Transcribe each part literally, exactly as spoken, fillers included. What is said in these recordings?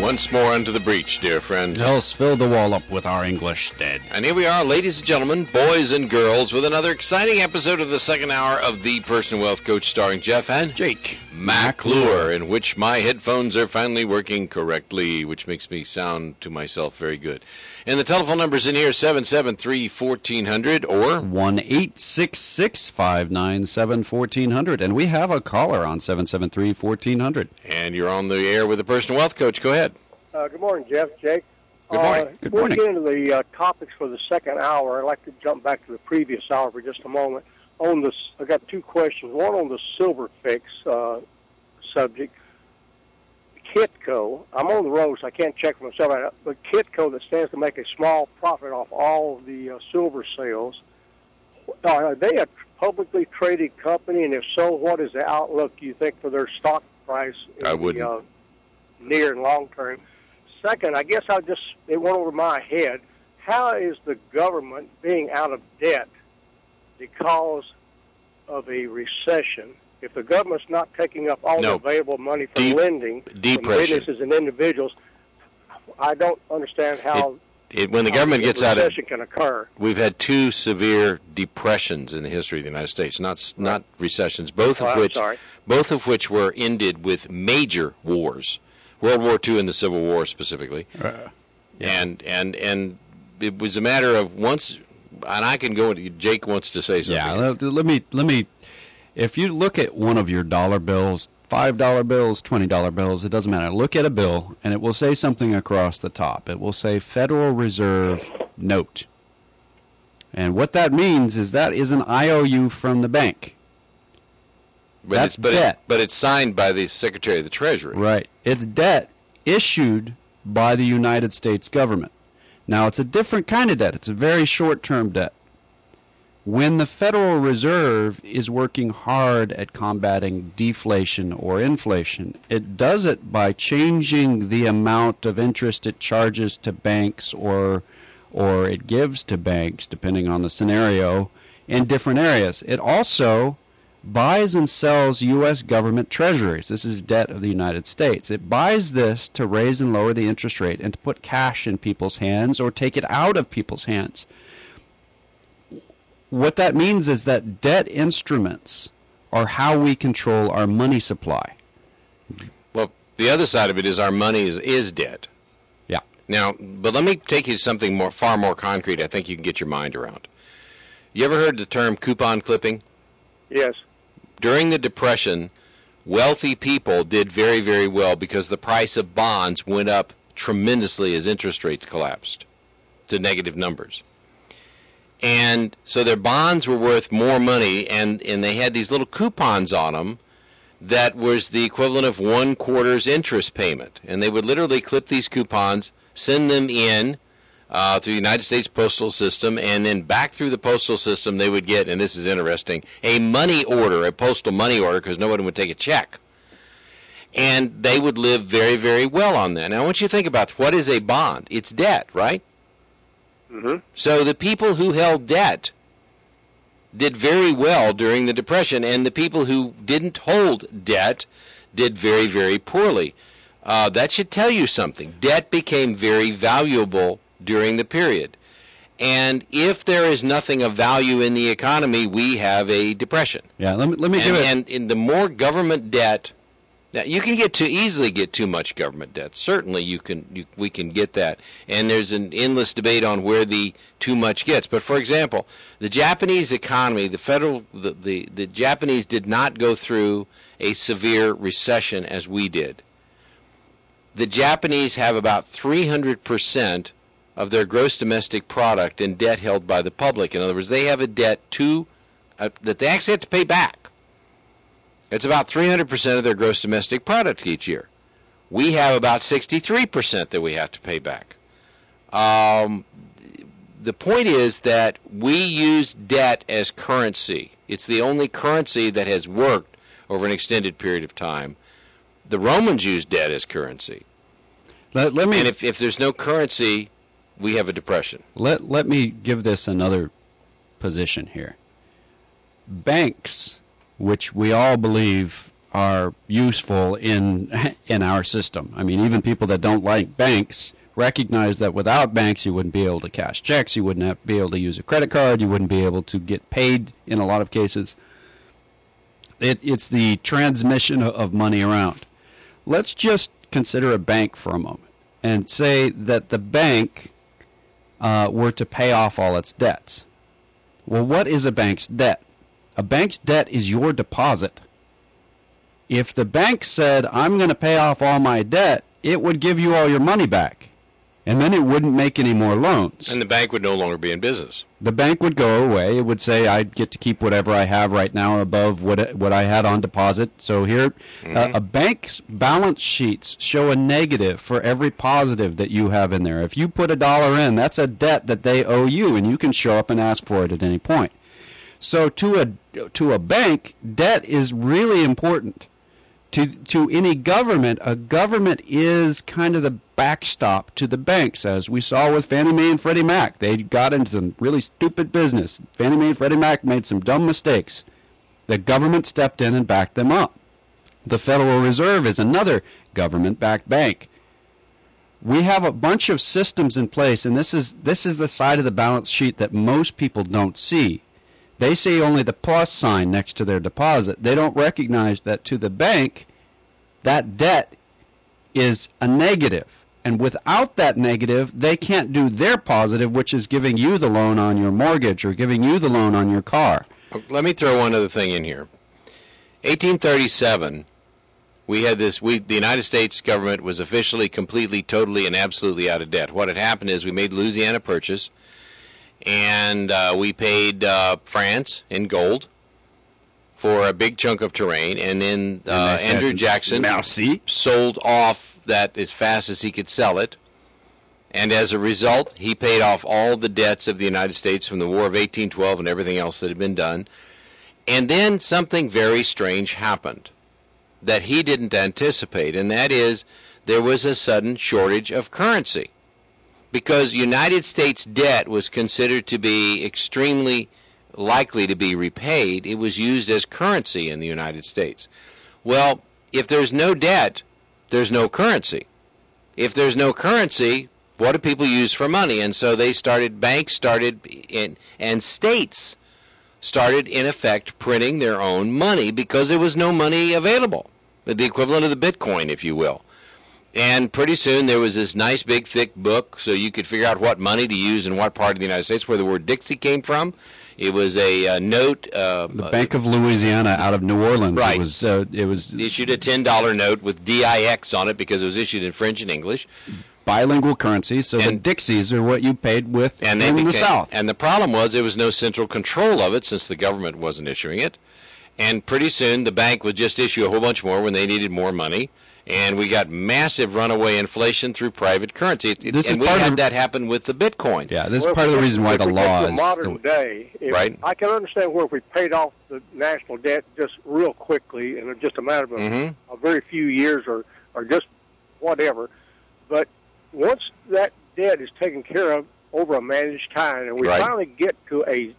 Once more unto the breach, dear friend. Else fill the wall up with our English dead. And here we are, ladies and gentlemen, boys and girls, with another exciting episode of the second hour of The Personal Wealth Coach, starring Jeff and Jake McClure, in which my headphones are finally working correctly, which makes me sound to myself very good. And the telephone number's in here, seven seven three, one four zero zero or one eight six six, five nine seven, one four zero zero. And we have a caller on seven seven three, one four zero zero. And you're on the air with the Personal Wealth Coach. Go ahead. Uh, good morning, Jeff, Jake. Good morning. Uh, Good before morning. we get into the uh, topics for the second hour, I'd like to jump back to the previous hour for just a moment. On this, I got two questions. One on the silver fix uh, subject. Kitco, I'm on the road, so I can't check for myself. But Kitco, that stands to make a small profit off all of the uh, silver sales, are they a publicly traded company? And if so, what is the outlook, you think, for their stock price in I wouldn't. the uh, near and long term? Second, I guess I just, it went over my head. How is the government being out of debt because of a recession? If the government's not taking up all No. the available money for Deep- lending from depression. businesses and individuals, I don't understand how It, when the how government a gets out of, recession can occur. we've had two severe depressions in the history of the United States, not s not recessions, both Oh, of I'm which sorry. both of which were ended with major wars, World War Two and the Civil War specifically, Uh, and and and it was a matter of once. And I can go into. Jake wants to say something. yeah, let, let me, let me, if you look at one of your dollar bills, five dollar bills, twenty dollar bills, it doesn't matter. Look at a bill, and it will say something across the top. It will say Federal Reserve Note. And what that means is that is an I O U from the bank. but that's it's, but debt. It, but it's signed by the Secretary of the Treasury. Right. It's debt issued by the United States government. Now, it's a different kind of debt. It's a very short-term debt. When the Federal Reserve is working hard at combating deflation or inflation, it does it by changing the amount of interest it charges to banks or or it gives to banks, depending on the scenario, in different areas. It also buys and sells U S government treasuries. This is debt of the United States. It buys this to raise and lower the interest rate and to put cash in people's hands or take it out of people's hands. What that means is that debt instruments are how we control our money supply. Well, the other side of it is our money is, is debt. Yeah. Now, but let me take you to something more, far more concrete. I think you can get your mind around. You ever heard the term coupon clipping? Yes. During the Depression, wealthy people did very, very well because the price of bonds went up tremendously as interest rates collapsed to negative numbers. And so their bonds were worth more money, and, and they had these little coupons on them that was the equivalent of one quarter's interest payment. And they would literally clip these coupons, send them in uh, through the United States postal system, and then back through the postal system they would get, and this is interesting, a money order, a postal money order, because no one would take a check. And they would live very, very well on that. Now, I want you to think about what is a bond. It's debt, right? Mm-hmm. So the people who held debt did very well during the Depression, and the people who didn't hold debt did very, very poorly. Uh, that should tell you something. Debt became very valuable during the period. And if there is nothing of value in the economy, we have a depression. Yeah, let me, let me And, give it... and, and the more government debt, now you can get too easily get too much government debt. Certainly, you can. You, we can get that, and there's an endless debate on where the too much gets. But for example, the Japanese economy, the federal, the the, the Japanese did not go through a severe recession as we did. The Japanese have about three hundred percent of their gross domestic product in debt held by the public. In other words, they have a debt to uh, that they actually have to pay back. It's about three hundred percent of their gross domestic product each year. We have about sixty-three percent that we have to pay back. Um, the point is that we use debt as currency. It's the only currency that has worked over an extended period of time. The Romans used debt as currency. Let, let me... And if, if there's no currency, we have a depression. Let let me give this another position here. Banks, which we all believe are useful in in our system. I mean, even people that don't like banks recognize that without banks, you wouldn't be able to cash checks, you wouldn't have, be able to use a credit card, you wouldn't be able to get paid in a lot of cases. It, it's the transmission of money around. Let's just consider a bank for a moment and say that the bank uh, were to pay off all its debts. Well, what is a bank's debt? A bank's debt is your deposit. If the bank said, I'm going to pay off all my debt, it would give you all your money back. And then it wouldn't make any more loans. And the bank would no longer be in business. The bank would go away. It would say, I get to keep whatever I have right now above what what I had on deposit. So here, mm-hmm. uh, a bank's balance sheets show a negative for every positive that you have in there. If you put a dollar in, that's a debt that they owe you, and you can show up and ask for it at any point. So to a to a bank, debt is really important. To to any government, a government is kind of the backstop to the banks, as we saw with Fannie Mae and Freddie Mac. They got into some really stupid business. Fannie Mae and Freddie Mac made some dumb mistakes. The government stepped in and backed them up. The Federal Reserve is another government-backed bank. We have a bunch of systems in place, and this is this is the side of the balance sheet that most people don't see. They see only the plus sign next to their deposit. They don't recognize that to the bank, that debt is a negative. And without that negative, they can't do their positive, which is giving you the loan on your mortgage or giving you the loan on your car. Let me throw one other thing in here. eighteen thirty-seven, we had this, we, the United States government was officially, completely, totally, and absolutely out of debt. What had happened is we made Louisiana Purchase, and uh, we paid uh, France in gold for a big chunk of terrain, and then uh, and Andrew Jackson Merci. sold off that as fast as he could sell it, and as a result, he paid off all the debts of the United States from the War of eighteen twelve and everything else that had been done. And then something very strange happened that he didn't anticipate, and that is there was a sudden shortage of currency. Because United States debt was considered to be extremely likely to be repaid, it was used as currency in the United States. Well, if there's no debt, there's no currency. If there's no currency, what do people use for money? And so they started, banks started, in, and states started, in effect, printing their own money because there was no money available, the equivalent of the Bitcoin, if you will. And pretty soon there was this nice big thick book so you could figure out what money to use in what part of the United States, where the word Dixie came from. It was a uh, note. Uh, the Bank of Louisiana out of New Orleans. Right. It was, uh, it was issued a ten dollar note with D I X on it because it was issued in French and English. Bilingual currency, so and, the Dixies are what you paid with and in became, the South. And the problem was there was no central control of it since the government wasn't issuing it. And pretty soon the bank would just issue a whole bunch more when they needed more money. And we got massive runaway inflation through private currency. It, this and is we part had of, that happen with the Bitcoin. Yeah, this well, is part of the reason why the law is... modern day, if, right. I can understand where if we paid off the national debt just real quickly in just a matter of mm-hmm. a very few years or, or just whatever. But once that debt is taken care of over a managed time and we right. finally get to a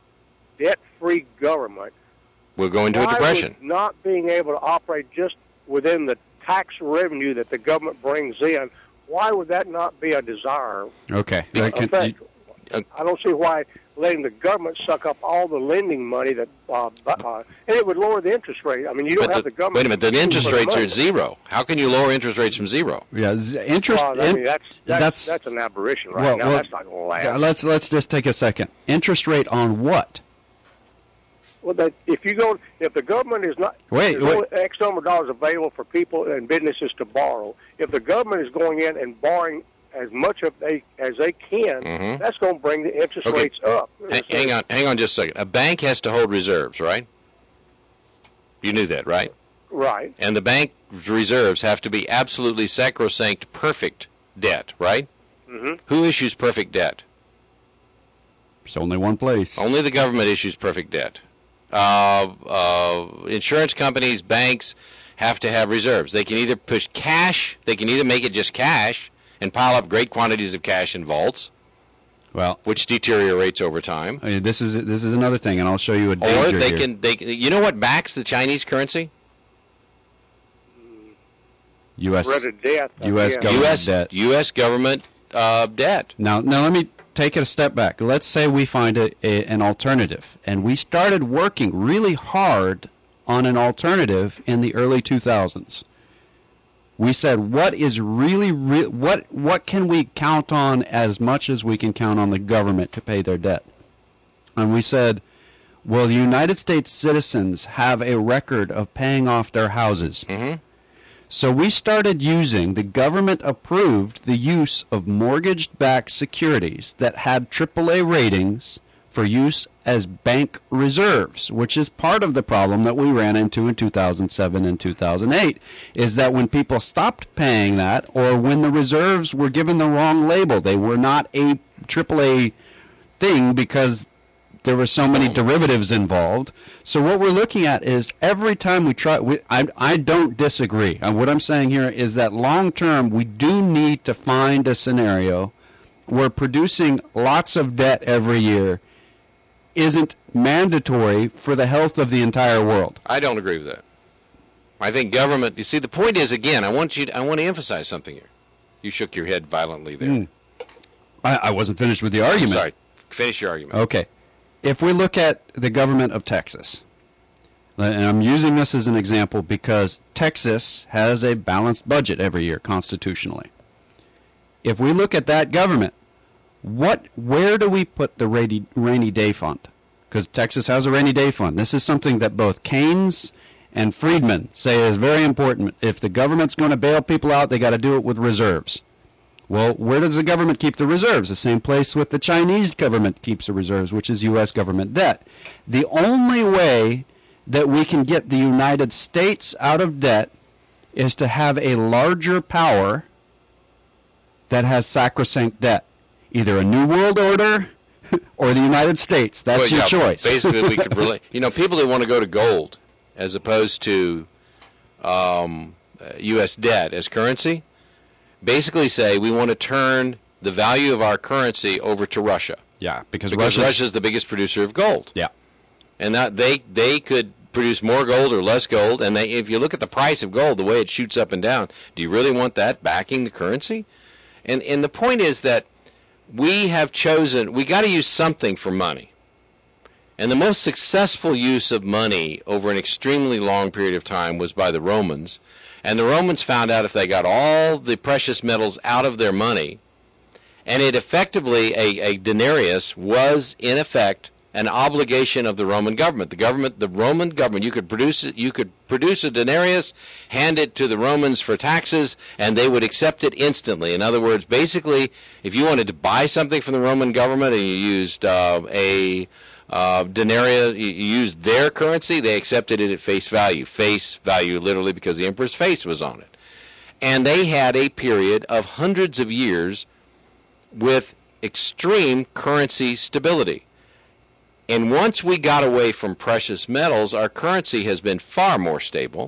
debt-free government, we'll go into a depression. Would not being able to operate just within the tax revenue that the government brings in, why would that not be a desire? Okay. Uh, Can, effect? uh, I don't see why letting the government suck up all the lending money that, uh, uh, and it would lower the interest rate. I mean, you don't but have the, the government. Wait a minute, the interest the rates money. are zero. How can you lower interest rates from zero? Yeah, interest... Well, I mean, in, that's, that's, that's, that's an aberration right well, now. well, that's not going to last. Yeah, let's, let's just take a second. Interest rate on what? Well, that if you go, if the government is not, wait, there's wait. only X number of dollars available for people and businesses to borrow. If the government is going in and borrowing as much of they as they can, mm-hmm. that's going to bring the interest okay. rates up. H- hang on, hang on, just a second. A bank has to hold reserves, right? You knew that, right? Right. And the bank's reserves have to be absolutely sacrosanct, perfect debt, right? Mm-hmm. Who issues perfect debt? There's only one place. Only the government issues perfect debt. Uh, uh, insurance companies, banks have to have reserves. They can either push cash, they can either make it just cash and pile up great quantities of cash in vaults, well, which deteriorates over time. I mean, this is this is another thing, and I'll show you a danger Or they here. can, they, you know what backs the Chinese currency? U S Dreaded death. I U S guess. government U S debt. U S government uh, debt. Now, now let me take it a step back. Let's say we find a, a, an alternative, and we started working really hard on an alternative in the early two thousands. We said, what is really, re- what what can we count on as much as we can count on the government to pay their debt? And we said, well, the United States citizens have a record of paying off their houses. Mm-hmm. So we started using, the government approved the use of mortgage-backed securities that had triple A ratings for use as bank reserves, which is part of the problem that we ran into in two thousand seven and two thousand eight, is that when people stopped paying that, or when the reserves were given the wrong label, they were not a triple A thing because there were so many derivatives involved. So what we're looking at is every time we try, we, I, I don't disagree. And what I'm saying here is that long term, we do need to find a scenario where producing lots of debt every year isn't mandatory for the health of the entire world. I don't agree with that. I think government, you see, the point is, again, I want you to, I want to emphasize something here. You shook your head violently there. Mm. I, I wasn't finished with the argument. Sorry. Finish your argument. Okay. If we look at the government of Texas, and I'm using this as an example because Texas has a balanced budget every year constitutionally. If we look at that government, what, where do we put the rainy, rainy day fund? Because Texas has a rainy day fund. This is something that both Keynes and Friedman say is very important. If the government's going to bail people out, they got to do it with reserves. Well, where does the government keep the reserves? The same place with the Chinese government keeps the reserves, which is U S government debt. The only way that we can get the United States out of debt is to have a larger power that has sacrosanct debt. Either a New World Order or the United States. That's well, your yeah, choice. Basically, we could relate. You know, people that want to go to gold as opposed to um, U S debt as currency basically say we want to turn the value of our currency over to Russia. Yeah, because, because Russia's, Russia's the biggest producer of gold. Yeah. And that they they could produce more gold or less gold, and they, if you look at the price of gold, the way it shoots up and down, do you really want that backing the currency? And and the point is that we have chosen, we got to use something for money. And the most successful use of money over an extremely long period of time was by the Romans. And the Romans found out if they got all the precious metals out of their money, and it effectively, a, a denarius was in effect an obligation of the Roman government. The government, the Roman government, you could produce it, you could produce a denarius, hand it to the Romans for taxes, and they would accept it instantly. In other words, basically, if you wanted to buy something from the Roman government and you used uh, a uh, denarius, you used their currency, they accepted it at face value. Face value, literally, because the emperor's face was on it. And they had a period of hundreds of years with extreme currency stability. And once we got away from precious metals, our currency has been far more stable.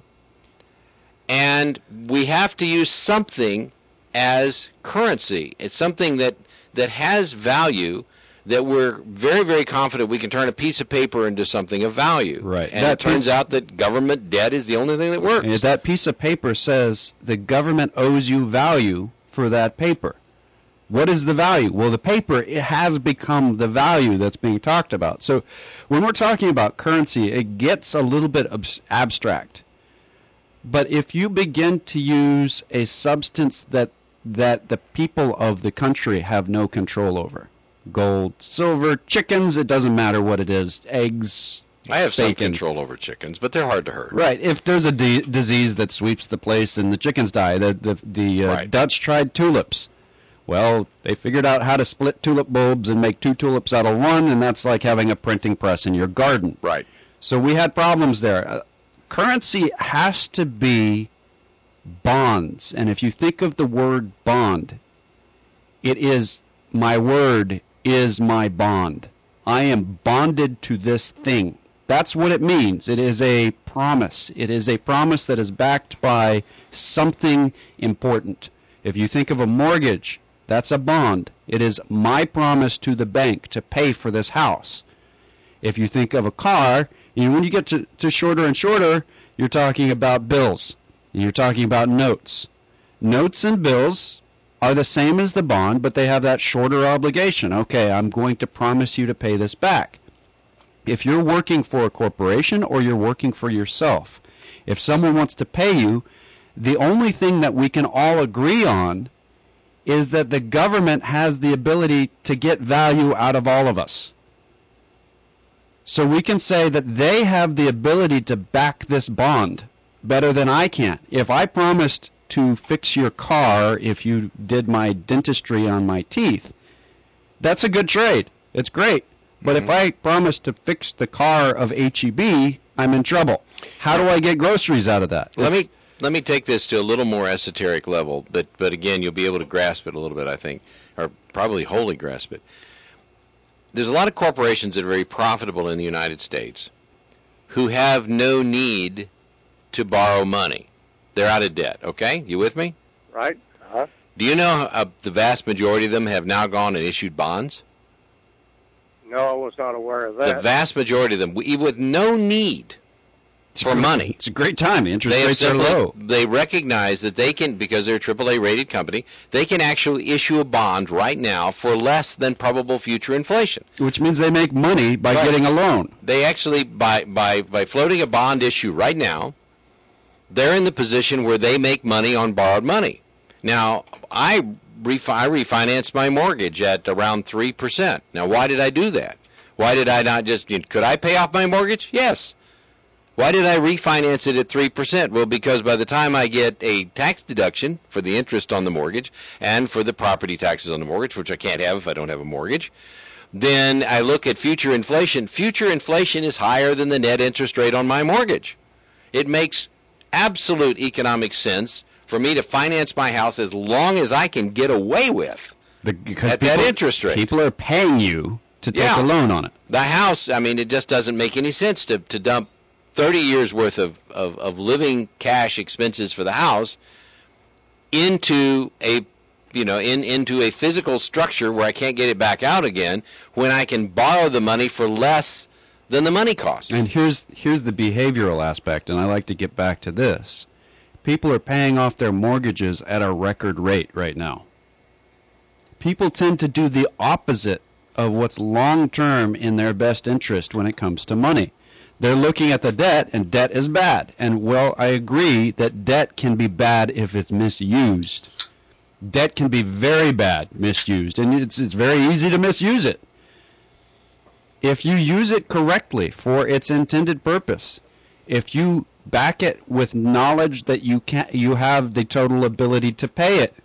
And we have to use something as currency. It's something that, that has value, that we're very, very confident we can turn a piece of paper into something of value. Right. And that it turns piece, out that government debt is the only thing that works. And that piece of paper says the government owes you value for that paper. What is the value? Well, the paper, it has become the value that's being talked about. So when we're talking about currency, it gets a little bit abs- abstract. But if you begin to use a substance that that the people of the country have no control over, gold, silver, chickens, it doesn't matter what it is, eggs, I have some bacon. control over chickens, but they're hard to hurt. Right. If there's a d- disease that sweeps the place and the chickens die, the, the, the uh, Right. Dutch tried tulips. Well, they figured out how to split tulip bulbs and make two tulips out of one, and that's like having a printing press in your garden. Right. So we had problems there. Uh, currency has to be bonds. And if you think of the word bond, it is my word is my bond. I am bonded to this thing. That's what it means. It is a promise. It is a promise that is backed by something important. If you think of a mortgage, that's a bond. It is my promise to the bank to pay for this house. If you think of a car, you know, when you get to, to shorter and shorter, you're talking about bills. You're talking about notes. Notes and bills are the same as the bond, but they have that shorter obligation. Okay, I'm going to promise you to pay this back. If you're working for a corporation or you're working for yourself, if someone wants to pay you, the only thing that we can all agree on is that the government has the ability to get value out of all of us. So we can say that they have the ability to back this bond better than I can. If I promised to fix your car if you did my dentistry on my teeth, that's a good trade. It's great. But mm-hmm. if I promise to fix the car of H E B, I'm in trouble. How do I get groceries out of that? Let it's, me let me take this to a little more esoteric level, but but again, you'll be able to grasp it a little bit, I think, or probably wholly grasp it. There's a lot of corporations that are very profitable in the United States who have no need to borrow money. They're out of debt, okay? You with me? Right. Uh-huh. Do you know uh, the vast majority of them have now gone and issued bonds? No, I was not aware of that. The vast majority of them, we, with no need it's for great, money. It's a great time. The interest they rates simply, are low. They recognize that they can, because they're a triple A rated company, they can actually issue a bond right now for less than probable future inflation. Which means they make money by right. getting a loan. They actually, by, by, by floating a bond issue right now, they're in the position where they make money on borrowed money. Now, I, refi- I refinanced my mortgage at around three percent. Now, why did I do that? Why did I not just, could I pay off my mortgage? Yes. Why did I refinance it at three percent? Well, because by the time I get a tax deduction for the interest on the mortgage and for the property taxes on the mortgage, which I can't have if I don't have a mortgage, then I look at future inflation. Future inflation is higher than the net interest rate on my mortgage. It makes absolute economic sense for me to finance my house as long as I can get away with the, because at people, that interest rate. People are paying you to take yeah. a loan on it. The house, I mean, it just doesn't make any sense to, to dump thirty years worth of, of, of living cash expenses for the house into a you know in into a physical structure where I can't get it back out again when I can borrow the money for less than the money costs. And here's here's the behavioral aspect, and I like to get back to this. People are paying off their mortgages at a record rate right now. People tend to do the opposite of what's long-term in their best interest when it comes to money. They're looking at the debt, and debt is bad. And, well, I agree that debt can be bad if it's misused. Debt can be very bad misused, and it's it's very easy to misuse it. If you use it correctly for its intended purpose, if you back it with knowledge that you can you have the total ability to pay it,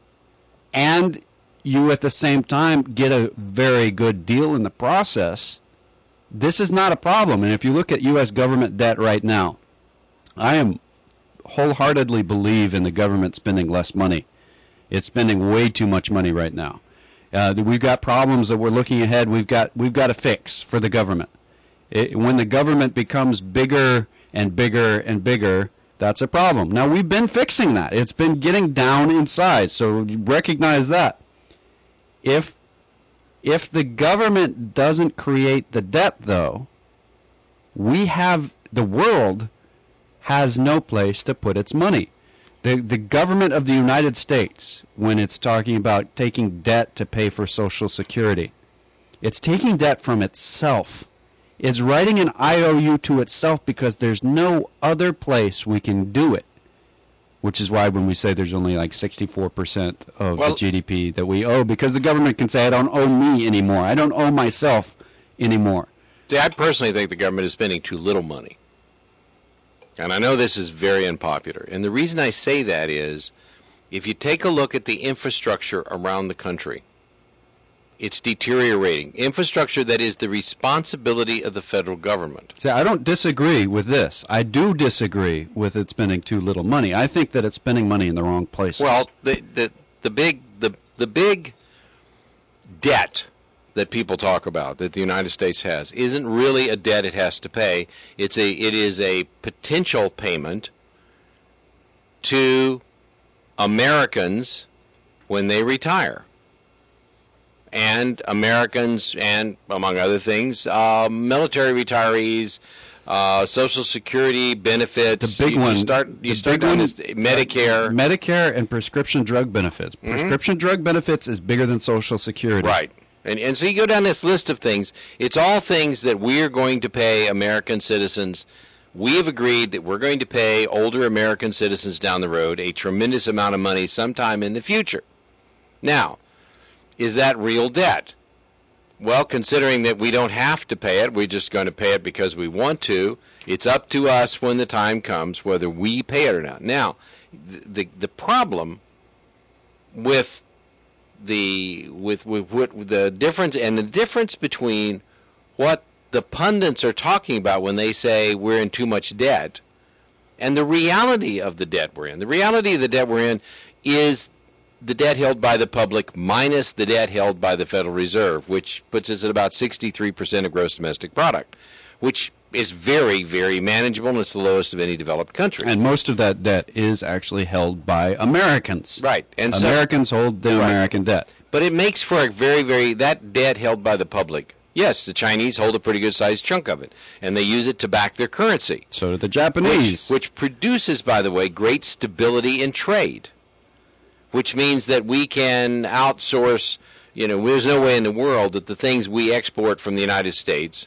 and you at the same time get a very good deal in the process, this is not a problem. And if you look at U S government debt right now, I am wholeheartedly believe in the government spending less money. It's spending way too much money right now. Uh, we've got problems that we're looking ahead. We've got we've got to fix for the government. It, when the government becomes bigger and bigger and bigger, that's a problem. Now, we've been fixing that. It's been getting down in size, so recognize that. If if the government doesn't create the debt, though, we have the world has no place to put its money. The the government of the United States, when it's talking about taking debt to pay for Social Security, it's taking debt from itself. It's writing an I O U to itself because there's no other place we can do it. Which is why when we say there's only like sixty-four percent of well, the G D P that we owe, because the government can say, I don't owe me anymore. I don't owe myself anymore. See, I personally think the government is spending too little money. And I know this is very unpopular. And the reason I say that is, if you take a look at the infrastructure around the country, it's deteriorating. Infrastructure that is the responsibility of the federal government. See, I don't disagree with this. I do disagree with it spending too little money. I think that it's spending money in the wrong places. Well, the the, the big the the big debt that people talk about that the United States has isn't really a debt it has to pay. It's a it is a potential payment to Americans when they retire. And Americans and, among other things, uh, military retirees, uh, Social Security benefits. The big you, one. You start, you the start big down one, this Medicare. Medicare and prescription drug benefits. Mm-hmm. Prescription drug benefits is bigger than Social Security. Right. And, and so you go down this list of things. It's all things that we're going to pay American citizens. We have agreed that we're going to pay older American citizens down the road a tremendous amount of money sometime in the future. Now, is that real debt? Well, considering that we don't have to pay it, we're just going to pay it because we want to. It's up to us when the time comes whether we pay it or not. Now, the the problem with the with with what the difference and the difference between what the pundits are talking about when they say we're in too much debt and the reality of the debt we're in. The reality of the debt we're in is the debt held by the public minus the debt held by the Federal Reserve, which puts us at about sixty-three percent of gross domestic product, which is very, very manageable, and it's the lowest of any developed country. And most of that debt is actually held by Americans. Right. And Americans so, hold the right. American debt. But it makes for a very, very, that debt held by the public. Yes, the Chinese hold a pretty good-sized chunk of it, and they use it to back their currency. So do the Japanese. Which, which produces, by the way, great stability in trade, which means that we can outsource, you know, there's no way in the world that the things we export from the United States,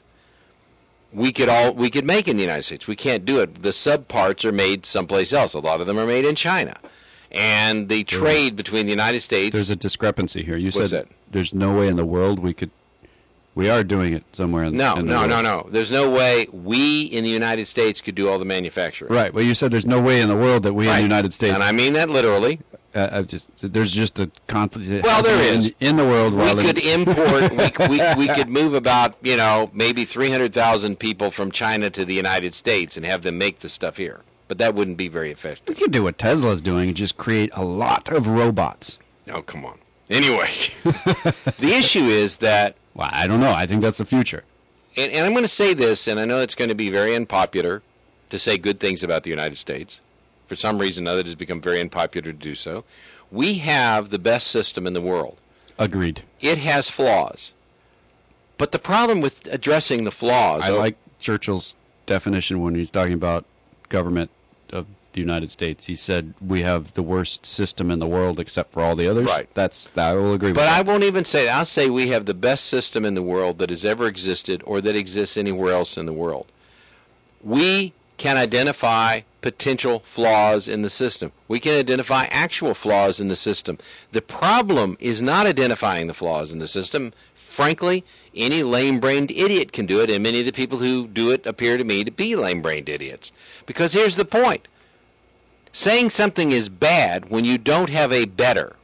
we could all we could make in the United States. We can't do it. The subparts are made someplace else. A lot of them are made in China. And the trade between the United States... There's a discrepancy here. You What's said that? There's no way in the world we could... We are doing it somewhere in, no, in the no, world. No, no, no. There's no way we in the United States could do all the manufacturing. Right. Well, you said there's no way in the world that we right. in the United States... And I mean that literally. Uh, I just there's just a conflict. Well, there is in, in the world. We while could in, import. we, we we could move about you know maybe three hundred thousand people from China to the United States and have them make the stuff here, but that wouldn't be very effective. We could do what Tesla's doing and just create a lot of robots. Oh, come on. Anyway, the issue is that. Well, I don't know. I think that's the future. And, and I'm going to say this, and I know it's going to be very unpopular to say good things about the United States. For some reason or other, it has become very unpopular to do so. We have the best system in the world. Agreed. It has flaws. But the problem with addressing the flaws... I like Churchill's definition when he's talking about government of the United States. He said we have the worst system in the world except for all the others. Right. That's, I will agree with but that. But I won't even say that. I'll say we have the best system in the world that has ever existed or that exists anywhere else in the world. We can identify potential flaws in the system. We can identify actual flaws in the system. The problem is not identifying the flaws in the system. Frankly, any lame-brained idiot can do it, and many of the people who do it appear to me to be lame-brained idiots. Because here's the point. Saying something is bad when you don't have a better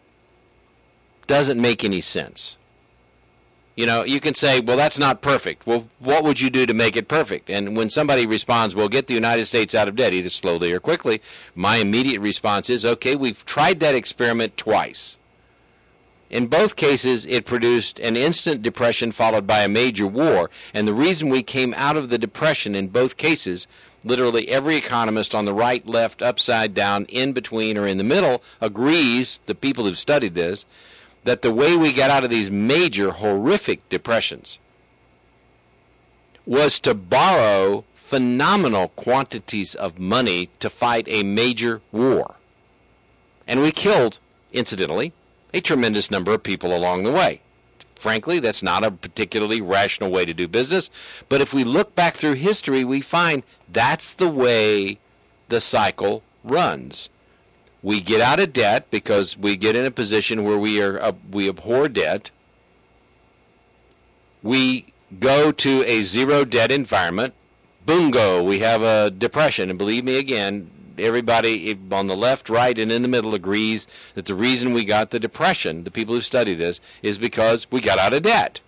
doesn't make any sense. You know, you can say, well, that's not perfect. Well, what would you do to make it perfect? And when somebody responds, well, get the United States out of debt, either slowly or quickly, my immediate response is, okay, we've tried that experiment twice. In both cases, it produced an instant depression followed by a major war. And the reason we came out of the depression in both cases, literally every economist on the right, left, upside down, in between, or in the middle agrees, the people who've studied this, that the way we got out of these major, horrific depressions was to borrow phenomenal quantities of money to fight a major war. And we killed, incidentally, a tremendous number of people along the way. Frankly, that's not a particularly rational way to do business, but if we look back through history, we find that's the way the cycle runs. We get out of debt because we get in a position where we are uh, we abhor debt. We go to a zero debt environment. Boongo, we have a depression. And believe me again, everybody on the left, right, and in the middle agrees that the reason we got the depression, the people who study this, is because we got out of debt.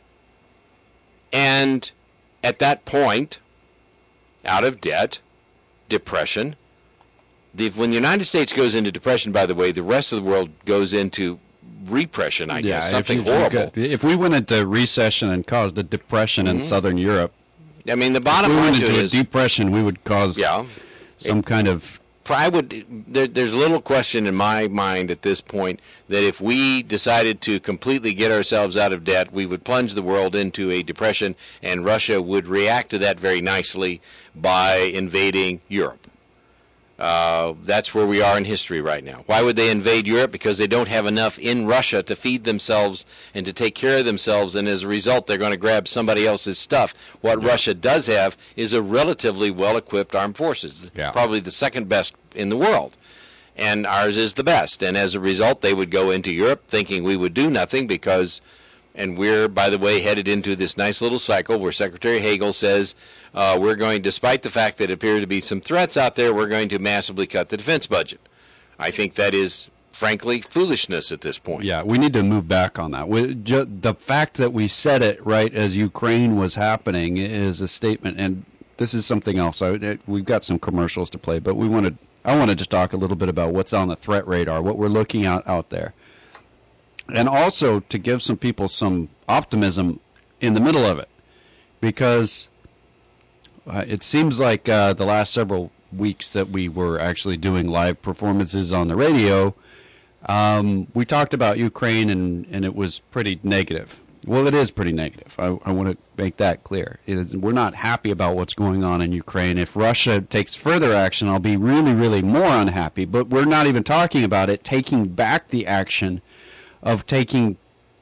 And at that point, out of debt, depression, The, when the United States goes into depression, by the way, the rest of the world goes into repression, I guess, yeah, something if you, horrible. If, if we went into recession and caused a depression mm-hmm. in Southern Europe, I mean, the bottom if we line went to into it a is, depression, we would cause yeah, some it, kind of I would. There, there's little question in my mind at this point that if we decided to completely get ourselves out of debt, we would plunge the world into a depression, and Russia would react to that very nicely by invading Europe. Uh, that's where we are in history right now. Why would they invade Europe? Because they don't have enough in Russia to feed themselves and to take care of themselves, and as a result, they're going to grab somebody else's stuff. What yeah. Russia does have is a relatively well-equipped armed forces, yeah. probably the second best in the world, and ours is the best. And as a result, they would go into Europe thinking we would do nothing because, and we're, by the way, headed into this nice little cycle where Secretary Hagel says, Uh, we're going, despite the fact that there appear to be some threats out there, we're going to massively cut the defense budget. I think that is, frankly, foolishness at this point. Yeah, we need to move back on that. We, ju- the fact that we said it right as Ukraine was happening is a statement, and this is something else. I, it, we've got some commercials to play, but we wanted, I wanted to talk a little bit about what's on the threat radar, what we're looking at out there, and also to give some people some optimism in the middle of it, because Uh, it seems like uh, the last several weeks that we were actually doing live performances on the radio, um, we talked about Ukraine, and, and it was pretty negative. Well, it is pretty negative. I, I want to make that clear. It is, we're not happy about what's going on in Ukraine. If Russia takes further action, I'll be really, really more unhappy. But we're not even talking about it taking back the action of taking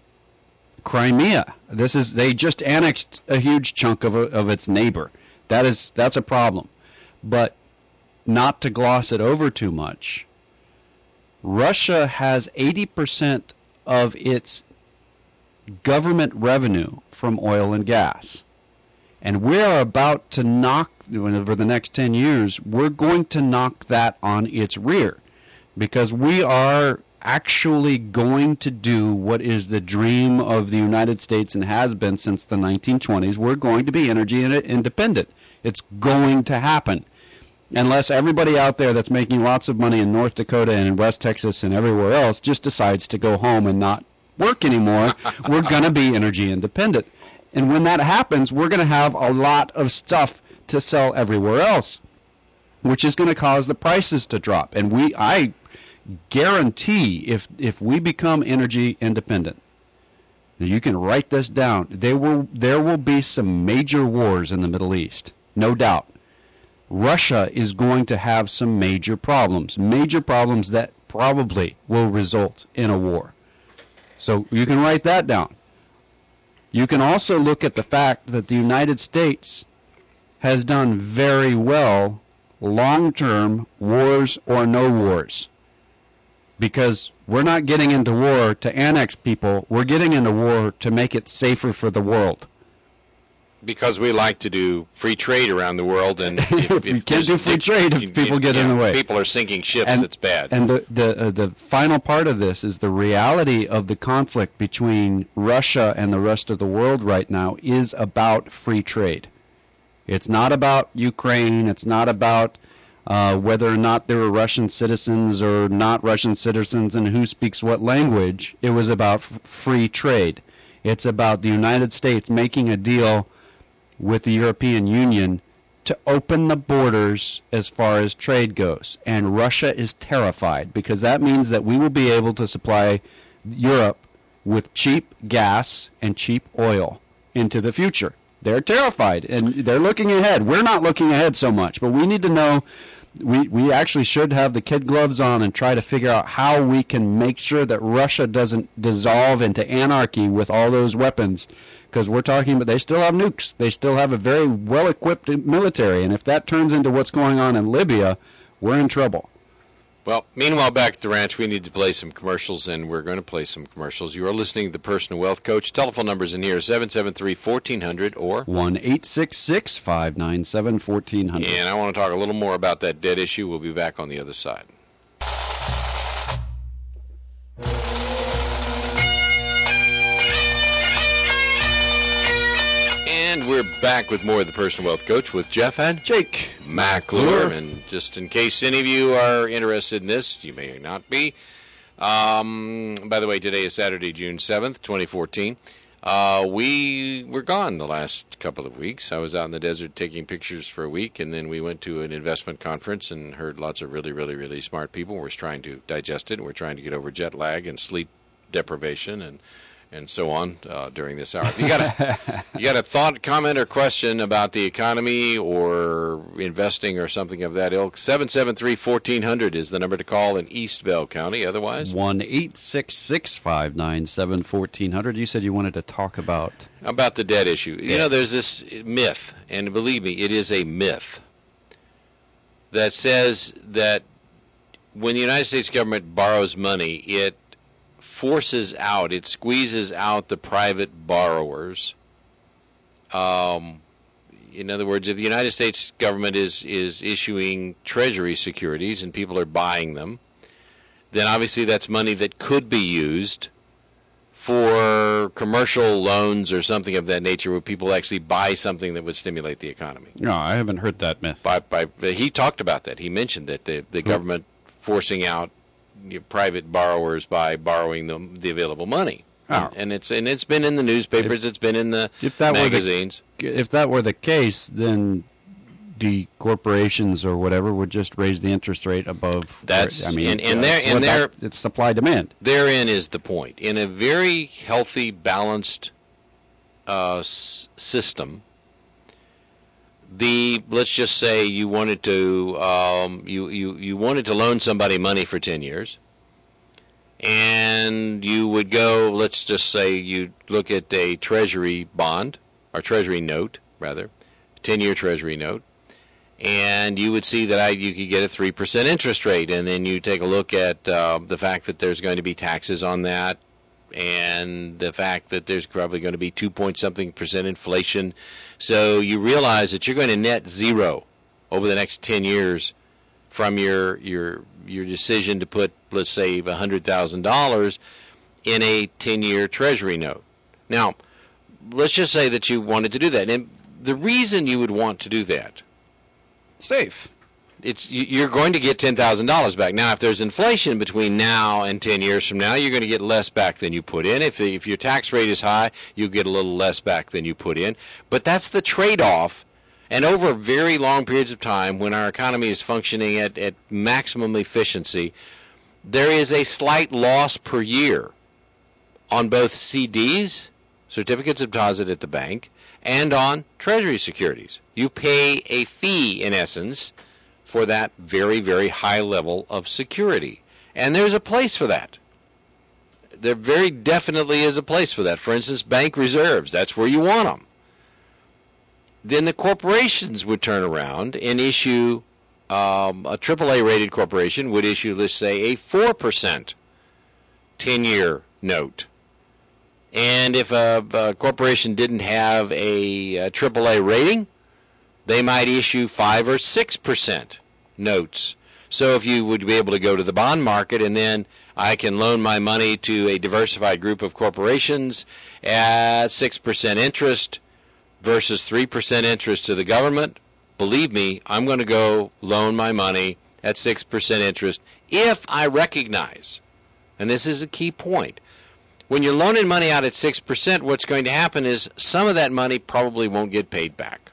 Crimea. This is they just annexed a huge chunk of a, of its neighbor. That is that's a problem. But not to gloss it over too much, Russia has eighty percent of its government revenue from oil and gas. And we're about to knock, over the next ten years, we're going to knock that on its rear, because we are actually going to do what is the dream of the United States and has been since the nineteen twenties. We're going to be energy independent. It's going to happen. Unless everybody out there that's making lots of money in North Dakota and in West Texas and everywhere else just decides to go home and not work anymore, we're going to be energy independent. And when that happens, we're going to have a lot of stuff to sell everywhere else, which is going to cause the prices to drop. And we, I guarantee if if we become energy independent, you can write this down, there will there will be some major wars in the Middle East, no doubt. Russia is going to have some major problems, major problems that probably will result in a war. So you can write that down. You can also look at the fact that the United States has done very well long-term, wars or no wars. Because we're not getting into war to annex people, we're getting into war to make it safer for the world. Because we like to do free trade around the world, and if, if you can't do free trade if people get in the way. People are sinking ships, and, it's bad. And the the uh, the final part of this is the reality of the conflict between Russia and the rest of the world right now is about free trade. It's not about Ukraine. It's not about uh, whether or not there were Russian citizens or not Russian citizens and who speaks what language. It was about f- free trade. It's about the United States making a deal with the European Union to open the borders as far as trade goes. And Russia is terrified, because that means that we will be able to supply Europe with cheap gas and cheap oil into the future. They're terrified, and they're looking ahead. We're not looking ahead so much, but we need to know, we, we actually should have the kid gloves on and try to figure out how we can make sure that Russia doesn't dissolve into anarchy with all those weapons. Because we're talking about, they still have nukes. They still have a very well-equipped military. And if that turns into what's going on in Libya, we're in trouble. Well, meanwhile, back at the ranch, we need to play some commercials, and we're going to play some commercials. You are listening to The Personal Wealth Coach. Telephone numbers in here, seven seven three, one four zero zero or one eight six six, five nine seven, one four zero zero. And I want to talk a little more about that debt issue. We'll be back on the other side. And we're back with more of The Personal Wealth Coach with Jeff and Jake McClure. And just in case any of you are interested in this, you may not be. Um, by the way, today is Saturday, June seventh, twenty fourteen. Uh, we were gone the last couple of weeks. I was out in the desert taking pictures for a week, and then we went to an investment conference and heard lots of really, really, really smart people. We're trying to digest it, and we're trying to get over jet lag and sleep deprivation and and so on uh, during this hour. If you got a you got a thought, comment, or question about the economy or investing or something of that ilk, seven seven three, fourteen hundred is the number to call in East Bell County. Otherwise, one eight six six, five nine seven, fourteen hundred. You said you wanted to talk about about the debt issue. You know, there's this myth, and believe me, it is a myth, that says that when the United States government borrows money, it forces out, it squeezes out the private borrowers. Um, in other words, if the United States government is, is issuing treasury securities and people are buying them, then obviously that's money that could be used for commercial loans or something of that nature where people actually buy something that would stimulate the economy. No, I haven't heard that myth. By, by, he talked about that. He mentioned that the, the hmm. government forcing out your private borrowers by borrowing them the available money, oh. and it's and it's been in the newspapers, if, it's been in the if that magazines. Were the, if that were the case, then the corporations or whatever would just raise the interest rate above. That's I mean, and, and there and there it's supply demand. Therein is the point. In a very healthy, balanced uh, s- system. The let's just say you wanted to um, you, you, you wanted to loan somebody money for ten years, and you would go, let's just say you look at a treasury bond or treasury note rather, ten-year treasury note, and you would see that I, you could get a three percent interest rate, and then you take a look at uh, the fact that there's going to be taxes on that, and the fact that there's probably going to be two point something percent inflation. So you realize that you're going to net zero over the next ten years from your your your decision to put, let's say, one hundred thousand dollars in a ten-year treasury note. Now, let's just say that you wanted to do that. And the reason you would want to do that, safe. It's you're going to get ten thousand dollars back. Now, if there's inflation between now and ten years from now, you're going to get less back than you put in. If if your tax rate is high, you'll get a little less back than you put in. But that's the trade-off. And over very long periods of time, when our economy is functioning at, at maximum efficiency, there is a slight loss per year on both C Ds, certificates of deposit at the bank, and on Treasury securities. You pay a fee, in essence, for that very, very high level of security. And there's a place for that. There very definitely is a place for that. For instance, bank reserves, that's where you want them. Then the corporations would turn around and issue, um, a triple A rated corporation would issue, let's say, a four percent ten-year note. And if a, a corporation didn't have a, a triple A rating, they might issue five or six percent notes. So if you would be able to go to the bond market and then I can loan my money to a diversified group of corporations at six percent interest versus three percent interest to the government, believe me, I'm going to go loan my money at six percent interest if I recognize, and this is a key point, when you're loaning money out at six percent, what's going to happen is some of that money probably won't get paid back.